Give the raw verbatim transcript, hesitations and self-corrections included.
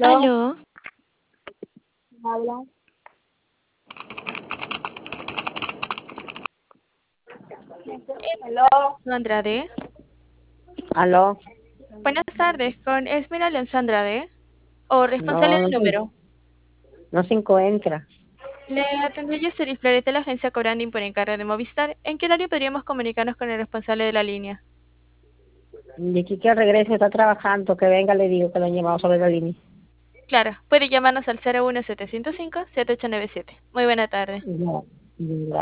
¿Aló? Aló, ¿Habla? ¿Aló? Andrade. ¿Aló? Buenas tardes, con Esmeralda Alonso Andrade, o responsable No, del no se, número. no se encuentra. Le atendí yo, Yuri Flores, de la agencia Coranding por encargo de Movistar. ¿En qué horario podríamos comunicarnos con el responsable de la línea? De aquí que regrese está trabajando, que venga le digo que lo han llamado sobre la línea. Claro, puede llamarnos al cero uno siete cero cinco siete ocho nueve siete. Muy buena tarde. No,